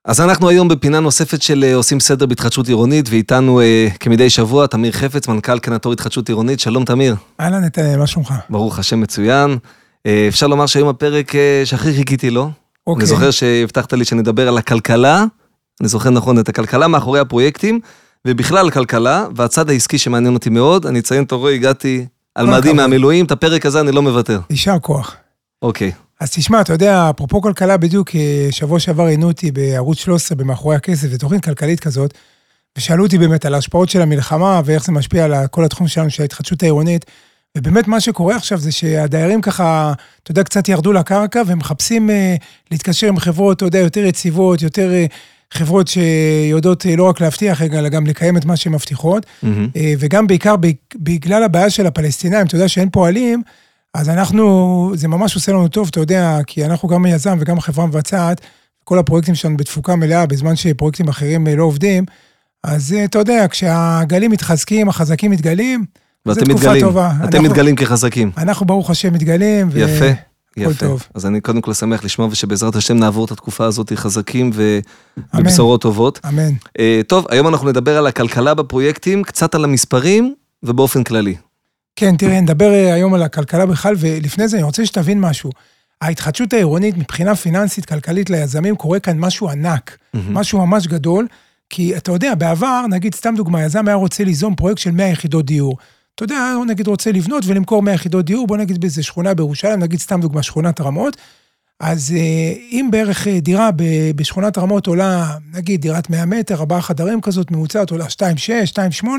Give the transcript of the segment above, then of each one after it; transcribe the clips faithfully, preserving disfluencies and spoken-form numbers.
אז אנחנו היום בפינה נוספת של עושים סדר בהתחדשות עירונית, ואיתנו כמדי שבוע תמיר חפץ, מנכ"ל קנטור התחדשות עירונית. שלום תמיר. אהלן נתנאל, מה שלומך? ברוך השם, מצוין. אפשר לומר שהיום הפרק שהכי חיכיתי לו. אוקיי. אני זוכר שהבטחת לי שנדבר על הכלכלה, אני זוכר נכון את הכלכלה מאחורי הפרויקטים, ובכלל הכלכלה, והצד העסקי שמעניין אותי מאוד. אני אציין, אתה רואה, הגעתי על מדים מהמילואים, את הפרק הזה אני לא מוותר. יישר כוח. אוקיי. אז תשמע, אתה יודע, אפרופו כלכלה, בדיוק שבוע שעבר ראינו אותי בערוץ שלוש עשרה במאחורי הכסף, ותוכנית כלכלית כזאת, ושאלו אותי באמת על ההשפעות של המלחמה, ואיך זה משפיע על כל התחום שלנו של ההתחדשות העירונית, ובאמת מה שקורה עכשיו זה שהדיירים ככה, אתה יודע, קצת ירדו לקרקע, והם מחפשים להתקשר עם חברות, אתה יודע, יותר יציבות, יותר חברות שיודעות לא רק להבטיח, אלא גם לקיים את מה שהן מבטיחות, וגם בעיקר בגלל הבעיה של הפלסטינאים, אתה יודע שאין פועלים, אז אנחנו, זה ממש עושה לנו טוב, אתה יודע, כי אנחנו גם יזם וגם חברה מבצעת, כל הפרויקטים שלנו בתפוקה מלאה, בזמן שפרויקטים אחרים לא עובדים, אז אתה יודע, כשהגלים מתחזקים, החזקים מתגלים, זו תקופה טובה. אתם מתגלים כחזקים. אנחנו ברוך השם מתגלים, יפה, יפה. טוב. אז אני קודם כל שמח לשמוע, ושבעזרת השם נעבור את התקופה הזאת חזקים ובבשורות טובות. אמן. טוב, היום אנחנו נדבר על הכלכלה בפרויקטים, קצת על המספרים ובאופן כללי. כן, תראה, נדבר היום על הכלכלה בכלל, ולפני זה אני רוצה שתבין משהו. ההתחדשות העירונית מבחינה פיננסית, כלכלית ליזמים, קורה כאן משהו ענק, משהו ממש גדול, כי אתה יודע, בעבר, נגיד סתם דוגמה, יזם היה רוצה ליזום פרויקט של מאה יחידות דיור. אתה יודע, הוא נגיד רוצה לבנות ולמכור מאה יחידות דיור, בוא נגיד באיזה שכונה בירושלים, נגיד סתם דוגמה, שכונת רמות, אז אם בערך דירה בשכונת רמות עולה, נגיד דירת מאה מטר, ארבעה חדרים כזאת, ממוצעת עולה שתיים שש, שתיים שמונה,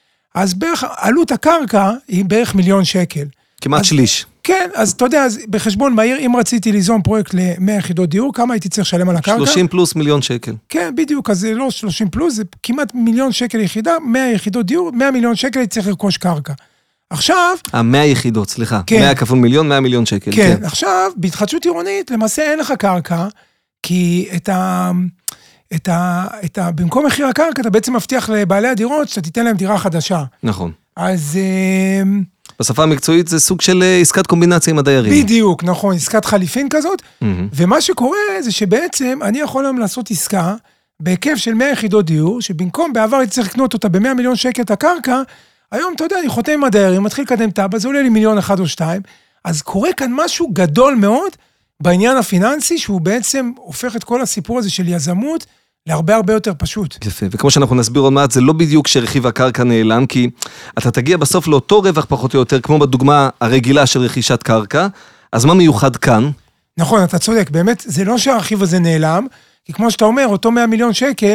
אז בערך, עלות הקרקע היא בערך מיליון שקל. כמעט אז, שליש. כן, אז אתה יודע, אז בחשבון מהיר, אם רציתי ליזום פרויקט ל-מאה יחידות דיור, כמה הייתי צריך לשלם על הקרקע? שלושים פלוס מיליון שקל. כן, בדיוק, אז זה לא שלושים פלוס, זה כמעט מיליון שקל יחידה, מאה יחידות דיור, מאה מיליון שקל הייתי צריך לרכוש קרקע. עכשיו... מאה יחידות, סליחה. כן. מאה כפול מיליון, מאה מיליון שקל. כן, כן. עכשיו, בהתחדשות עירונית, למעשה אין לך קרקע, כי את ה... את ה, את ה, במקום מחיר הקרקע, אתה בעצם מבטיח לבעלי הדירות, שאתה תיתן להם דירה חדשה. נכון. אז... בשפה המקצועית זה סוג של עסקת קומבינציה עם הדיירים. בדיוק, נכון, עסקת חליפין כזאת, ומה שקורה זה שבעצם אני יכול היום לעשות עסקה, בהיקף של מאה יחידות דיור, שבמקום בעבר הייתי צריך לקנות אותה ב-מאה מיליון שקל את הקרקע, היום אתה יודע, אני חותם עם הדיירים, מתחיל לקדם טאבה, זה עולה לי מיליון אחד או שתיים, אז קורה כאן משהו גדול מאוד, בעניין הפיננסי, שהוא בעצם הופך את כל הסיפור הזה של יזמות, להרבה הרבה יותר פשוט. יפה, וכמו שאנחנו נסביר עוד מעט, זה לא בדיוק שרכיב הקרקע נעלם, כי אתה תגיע בסוף לאותו רווח פחות או יותר, כמו בדוגמה הרגילה של רכישת קרקע, אז מה מיוחד כאן? נכון, אתה צודק, באמת, זה לא שהרכיב הזה נעלם, כי כמו שאתה אומר, אותו מאה מיליון שקל,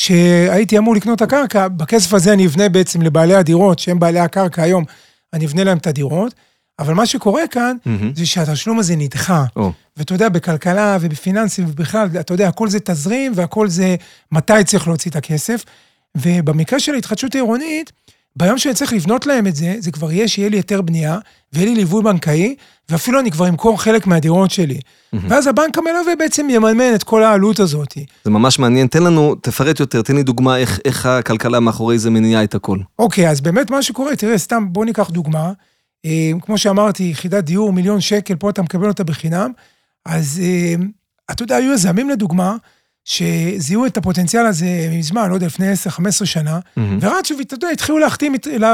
שהייתי אמור לקנות את הקרקע, בכסף הזה אני אבנה בעצם לבעלי הדירות, שהם בעלי הקרקע היום, אני אבנה להם את הדירות, אבל מה שקורה כאן, זה שהתשלום הזה נדחה. ואתה יודע, בכלכלה ובפיננסים ובכלל, אתה יודע, הכל זה תזרים, והכל זה מתי צריך להוציא את הכסף. ובמקרה של ההתחדשות העירונית, ביום שאני צריך לבנות להם את זה, זה כבר יהיה שיהיה לי יותר בנייה, ויהיה לי ליווי בנקאי, ואפילו אני כבר אמכור חלק מהדירות שלי. ואז הבנק המלווה בעצם יממן את כל העלות הזאת. זה ממש מעניין. תן לנו, תפרט יותר, תן לי דוגמה איך, איך הכלכלה מאחורי זה מניעה את הכל. אוקיי, אז באמת מה שקורה, תראה, סתם בוא ניקח דוגמה. כמו שאמרתי, יחידת דיור, מיליון שקל, פה אתה מקבל אותה בחינם, אז אתה יודע, היו יזמים לדוגמה, שזיהו את הפוטנציאל הזה מזמן, לא יודע, לפני עשר חמש עשרה שנה, ורעד שאתה יודע, התחילו להחתים,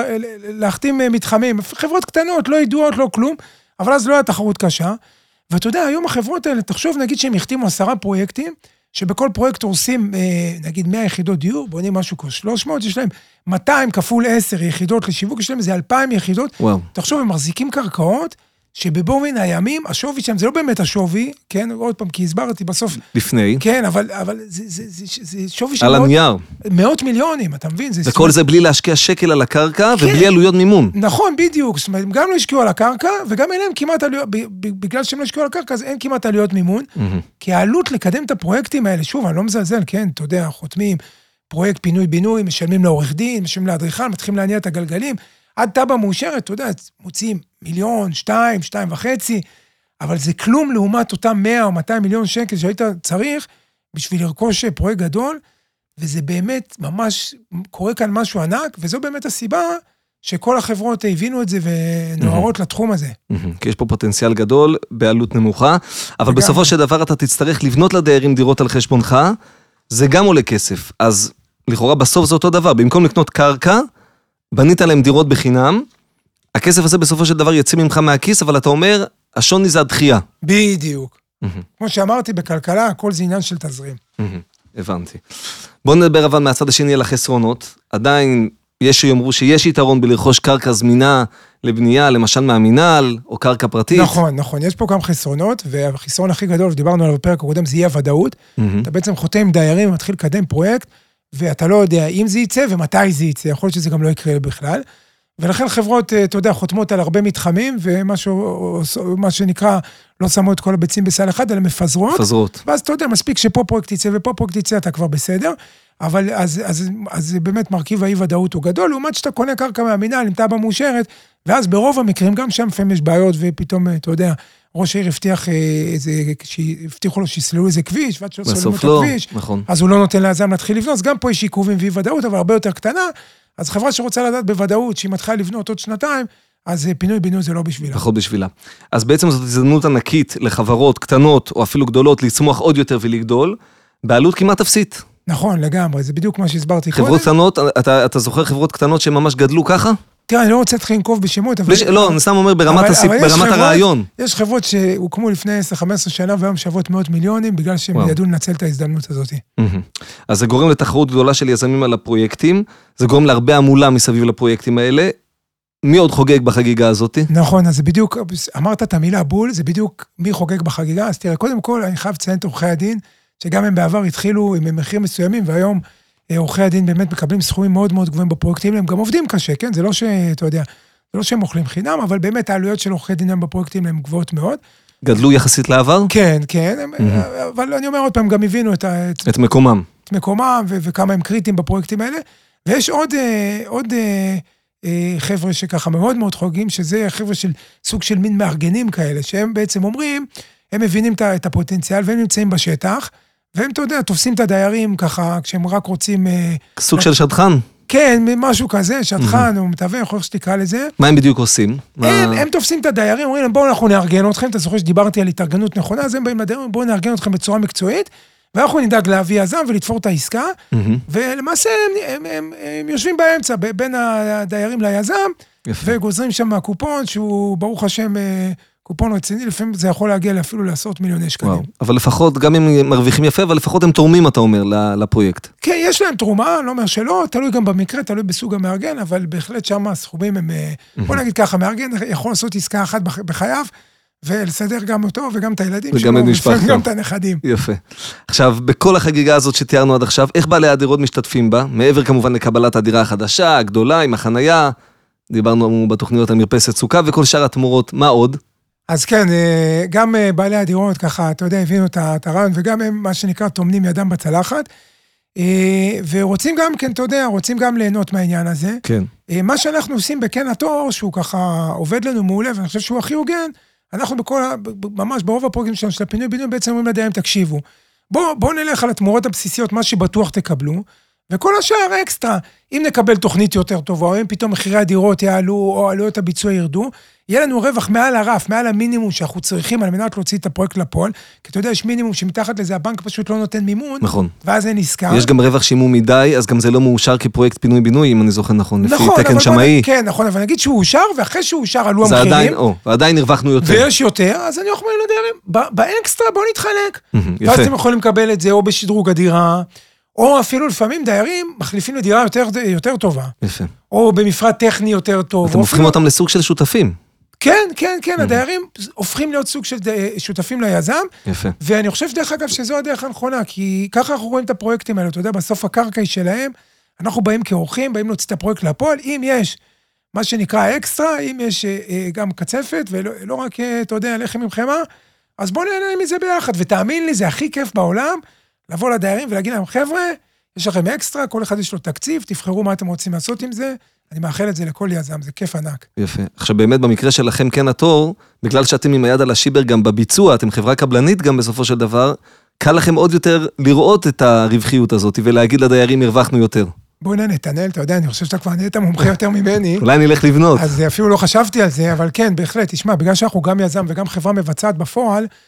להחתים מתחמים, חברות קטנות, לא ידועות, לא כלום, אבל אז לא היה תחרות קשה, ואתה יודע, היום החברות האלה, תחשוב, נגיד שהם יחתימו עשרה פרויקטים, שבכל פרויקט עושים, נגיד, מאה יחידות דיור, בונים משהו כמו שלוש מאות, יש להם מאתיים כפול עשר יחידות לשיווק, יש להם איזה אלפיים יחידות. וואו. תחשוב, הם מחזיקים קרקעות, שבבין הימים, השווי שם, זה לא באמת השווי, כן, עוד פעם, כי הסברתי בסוף. לפני. כן, אבל, אבל זה, זה, זה, זה שווי של על הנייר. מאות מיליונים, אתה מבין? זה וכל זה בלי להשקיע שקל על הקרקע, כן. ובלי עלויות מימון. נכון, בדיוק. זאת אומרת, גם לא השקיעו על הקרקע, וגם אין להם כמעט עלויות, בגלל שהם לא השקיעו על הקרקע, אז אין כמעט עלויות מימון, כי העלות לקדם את הפרויקטים האלה, שוב, אני לא מזלזל, כן, אתה יודע, חותמים, פרויקט פינוי-בינוי, משלמים לעורך דין, משלמים לאדריכל, מתחילים להניע את הגלגלים, עד טאבה מאושרת, אתה יודע, מוצאים מיליון, שתיים, שתיים וחצי, אבל זה כלום לעומת אותם מאה או מאתיים מיליון שקל שהיית צריך, בשביל לרכוש פרויקט גדול, וזה באמת ממש, קורה כאן משהו ענק, וזו באמת הסיבה שכל החברות הבינו את זה ונוערות לתחום הזה. כי יש פה פוטנציאל גדול בעלות נמוכה, אבל בסופו של דבר אתה תצטרך לבנות לדיירים דירות על חשבונך, זה גם עולה כסף. אז לכאורה בסוף זה אותו דבר. במקום לקנות קרקע, בנית להם דירות בחינם, הכסף הזה בסופו של דבר יצא ממך מהכיס, אבל אתה אומר, השוני זה הדחייה. בדיוק. כמו שאמרתי, בכלכלה, הכל זה עניין של תזרים. הבנתי. בואו נדבר אבל מהצד השני על החסרונות. עדיין יש שיאמרו שיש יתרון בלרכוש קרקע זמינה לבנייה, למשל מהמינהל, או קרקע פרטית. נכון, נכון. יש פה גם חסרונות, והחסרון הכי גדול, שדיברנו עליו בפרק הקודם, זה יהיה הוודאות. אתה בעצם חותם עם דיירים, מתחיל לקדם פרויקט, ואתה לא יודע אם זה יצא ומתי זה יצא. יכול להיות שזה גם לא יקרה בכלל. ולכן חברות, אתה יודע, חותמות על הרבה מתחמים, ומה שנקרא, לא שמו את כל הביצים בסל אחד, אלא מפזרות. מפזרות. ואז אתה יודע, מספיק שפה פרויקט יצא ופה פרויקט יצא, אתה כבר בסדר. אבל אז, אז, אז באמת מרכיב האי-ודאות הוא גדול, לעומת שאתה קונה קרקע מהמינהל, עם תב"ע מאושרת, ואז ברוב המקרים, גם שם לפעמים יש בעיות, ופתאום, אתה יודע, ראש העיר הבטיח איזה, הבטיחו לו שיסללו איזה כביש, ועד שלא סללו את הכביש, נכון. אז הוא לא נותן ליזם להתחיל לבנות, אז גם פה יש עיכובים ואי-ודאות, אבל הרבה יותר קטנה, אז חברה שרוצה לדעת בוודאות, שהיא מתחילה לבנות עוד שנתיים, אז פינוי-בינוי זה לא בשבילה. פחות בשבילה. אז בעצם זאת הזדמנות ענקית לחברות קטנות, או אפילו גדולות, לצמוח עוד יותר ולגדול, בעלות כמעט אפסית. נכון, לגמרי, זה בדיוק מה שהסברתי קודם. חברות קטנות, אתה, אתה זוכר חברות קטנות שממש גדלו ככה? תראה, אני לא רוצה להתחיל לנקוב בשמות, אבל... לא, אני סתם אומר ברמת, הסיפ... ברמת הרעיון. יש חברות שהוקמו לפני עשר חמש עשרה שנה, והיום שוות מאות מיליונים, בגלל שהם ידעו לנצל את ההזדמנות הזאת. אז זה גורם לתחרות גדולה של יזמים על הפרויקטים, זה גורם להרבה עמולה מסביב לפרויקטים האלה. מי עוד חוגג בחגיגה הזאת? נכון, אז זה בדיוק, אמרת את המילה בול, זה בדיוק מי חוגג בחגיגה, אז תראה, קודם כל, אני חייב לציין את עורכי הדין, שגם הם בעבר התחילו עם מחירים מסוימים, והיום עורכי הדין באמת מקבלים סכומים מאוד מאוד גבוהים בפרויקטים, הם גם עובדים קשה, כן? זה לא שאתה יודע, זה לא שהם אוכלים חינם, אבל באמת העלויות של עורכי דין בפרויקטים הם גבוהות מאוד. גדלו יחסית לעבר? כן, כן, אבל אני אומר עוד פעם, גם הבינו את את מקומם. את מקומם, וכמה הם קריטיים בפרויקטים האלה, ויש עוד, עוד חבר'ה שככה מאוד מאוד חוגגים, שזה חבר'ה של סוג של מין מארגנים כאלה, שהם בעצם אומרים, הם מבינים את הפוטנציאל, והם נמצאים בשטח, והם, אתה יודע, תופסים את הדיירים ככה, כשהם רק רוצים... סוג של שטחן? כן, משהו כזה, שטחן, או מתווך, איך שתקרא לזה. מה הם בדיוק עושים? הם תופסים את הדיירים, אומרים להם, בואו אנחנו נארגן אתכם, אתה זוכר שדיברתי על התארגנות נכונה, אז הם באים לדיירים, בואו נארגן אתכם בצורה מקצועית, ואנחנו נדאג להביא יזם ולתפור את העסקה, ולמעשה הם יושבים באמצע, בין הדיירים ליזם, וגוזרים שם מהקופון, שהוא ברוך השם... קופון רציני, לפעמים זה יכול להגיע אפילו לעשרות מיליוני שקלים. וואו, אבל לפחות, גם אם מרוויחים יפה, אבל לפחות הם תורמים, אתה אומר, לפרויקט. כן, יש להם תרומה, לא אומר שלא, תלוי גם במקרה, תלוי בסוג המארגן, אבל בהחלט שם הסכומים הם, בוא נגיד ככה, מארגן יכול לעשות עסקה אחת בחייו, ולסדר גם אותו וגם את הילדים שלו, וגם את הנכדים. יפה. עכשיו, בכל החגיגה הזאת שתיארנו עד עכשיו, איך בעלי הדירות משתתפים בה? מעבר כמובן לקבלת הדירה החדשה, הגדולה, עם החנייה, דיברנו בתוכניות על מרפסת סוכה, וכל שאר התמורות, מה עוד? אז כן, גם בעלי הדירות ככה, אתה יודע, הבינו את הרעיון, וגם הם, מה שנקרא, תומנים ידם בצלחת, ורוצים גם, כן, אתה יודע, רוצים גם ליהנות מהעניין הזה. כן. מה שאנחנו עושים בכן התור, שהוא ככה עובד לנו מעולה, ואני חושב שהוא הכי הוגן, אנחנו בכל, ממש ברוב הפרויקטים שלנו, של הפינוי בינוי, בעצם אומרים לדיירים, תקשיבו, בואו בוא נלך על התמורות הבסיסיות, מה שבטוח תקבלו, וכל השאר אקסטרה, אם נקבל תוכנית יותר טובה, או אם פתאום מחירי הדירות יעלו, או עלויות הביצוע ירדו, יהיה לנו רווח מעל הרף, מעל המינימום שאנחנו צריכים על מנת להוציא את הפרויקט לפועל, כי אתה יודע, יש מינימום שמתחת לזה, הבנק פשוט לא נותן מימון, נכון. ואז אין עסקה. יש גם רווח שימום מדי, אז גם זה לא מאושר כפרויקט פינוי-בינוי, אם אני זוכר נכון, לפי נכון, תקן שמאי. כן, נכון, אבל נגיד שהוא אושר, ואחרי שהוא אושר עלו זה המחירים, עדיין, או, ועדיין הרווחנו יותר. ויש יותר, אז אני אומר לדיירים, באקסטרה בוא נתחלק. ואז אתם יכולים לקבל את זה או בשדרוג הדירה, או אפילו לפעמים דיירים מחליפים לדירה יותר, יותר טובה. יפה. או במפרט טכני יותר טוב. אתם הופכים אותם לסוג של שותפים. כן, כן, כן, הדיירים הופכים להיות סוג של שותפים ליזם. יפה. ואני חושב דרך אגב שזו הדרך הנכונה, כי ככה אנחנו רואים את הפרויקטים האלה, אתה יודע, בסוף הקרקע היא שלהם, אנחנו באים כאורחים, באים להוציא את הפרויקט לפועל, אם יש מה שנקרא אקסטרה, אם יש גם קצפת, ולא רק, אתה יודע, לחם עם חמה, אז בואו נהנה מזה ביחד, ותאמין לי, זה הכי כיף בעולם, לבוא לדיירים ולהגיד להם, חבר'ה, יש לכם אקסטרה, כל אחד יש לו תקציב, תבחרו מה אתם רוצים לעשות עם זה, אני מאחל את זה לכל יזם, זה כיף ענק. יפה. עכשיו באמת במקרה שלכם כן התור, בגלל שאתם עם היד על השיבר גם בביצוע, אתם חברה קבלנית גם בסופו של דבר, קל לכם עוד יותר לראות את הרווחיות הזאת, ולהגיד לדיירים, הרווחנו יותר. בואי נתנאל, אתה יודע, אני חושב שאתה כבר נהיית מומחה יותר ממני. אולי נלך לבנות. אז אפילו לא חשבתי על זה, אבל כן, בהחלט, תשמע, בגלל שאנחנו גם יזם וגם חברה מבצעת בפועל,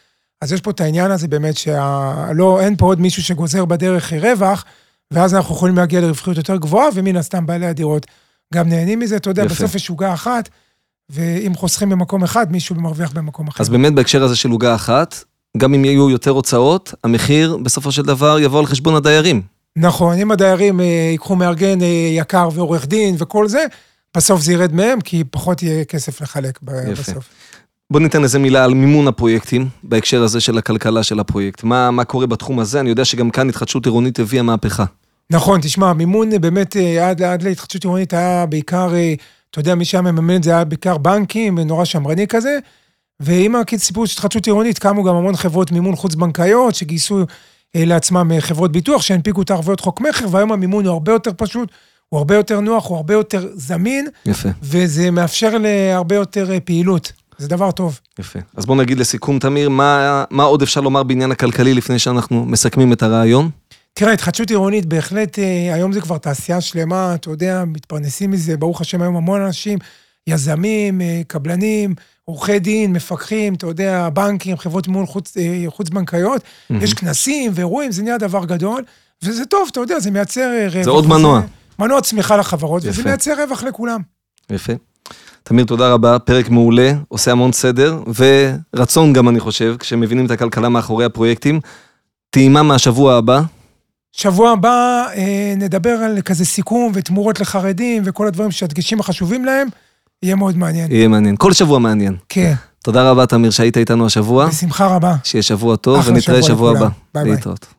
אז יש פה את העניין הזה באמת, שלא, אין פה עוד מישהו שגוזר בדרך רווח, ואז אנחנו יכולים להגיע לרווחיות יותר גבוהה, ומן הסתם בעלי הדירות גם נהנים מזה, אתה יודע, יפה. בסוף יש עוגה אחת, ואם חוסכים במקום אחד, מישהו מרוויח במקום אחר. אז באמת בהקשר הזה של עוגה אחת, גם אם יהיו יותר הוצאות, המחיר בסופו של דבר יבוא על חשבון הדיירים. נכון, אם הדיירים ייקחו מארגן יקר ועורך דין וכל זה, בסוף זה ירד מהם, כי פחות יהיה כסף לחלק יפה. בסוף. בוא ניתן איזה מילה על מימון הפרויקטים, בהקשר הזה של הכלכלה של הפרויקט. מה, מה קורה בתחום הזה? אני יודע שגם כאן התחדשות עירונית הביאה מהפכה. נכון, תשמע, מימון באמת עד, עד להתחדשות עירונית היה בעיקר, אתה יודע, מי שהיה מממן זה היה בעיקר בנקים, נורא שמרני כזה, ועם הסיפור של התחדשות עירונית קמו גם המון חברות מימון חוץ-בנקאיות, שגייסו לעצמם חברות ביטוח, שהנפיקו את הערבויות חוק מחר, והיום המימון הוא הרבה יותר פשוט, הוא הרבה יותר נוח, הוא הרבה יותר זמין, יפה. וזה מאפשר להרבה יותר פעילות. זה דבר טוב. יפה. אז בוא נגיד לסיכום, תמיר, מה, מה עוד אפשר לומר בעניין הכלכלי לפני שאנחנו מסכמים את הרעיון? תראה, התחדשות עירונית בהחלט, היום זה כבר תעשייה שלמה, אתה יודע, מתפרנסים מזה, ברוך השם היום המון אנשים, יזמים, קבלנים, עורכי דין, מפקחים, אתה יודע, בנקים, חברות מימון חוץ, חוץ בנקאיות, mm-hmm. יש כנסים ואירועים, זה נהיה דבר גדול, וזה טוב, אתה יודע, זה מייצר רווח. זה עוד מנוע. מנוע צמיחה לחברות, יפה. וזה מייצר רווח לכולם. יפה. תמיר, תודה רבה, פרק מעולה, עושה המון סדר, ורצון גם אני חושב, כשמבינים את הכלכלה מאחורי הפרויקטים, טעימה מהשבוע הבא. שבוע הבא אה, נדבר על כזה סיכום ותמורות לחרדים, וכל הדברים שהדגשים החשובים להם, יהיה מאוד מעניין. יהיה מעניין, כל שבוע מעניין. כן. תודה רבה, תמיר, שהיית איתנו השבוע. בשמחה רבה. שיהיה שבוע טוב, ונתראה שבוע הבא. ביי ביי.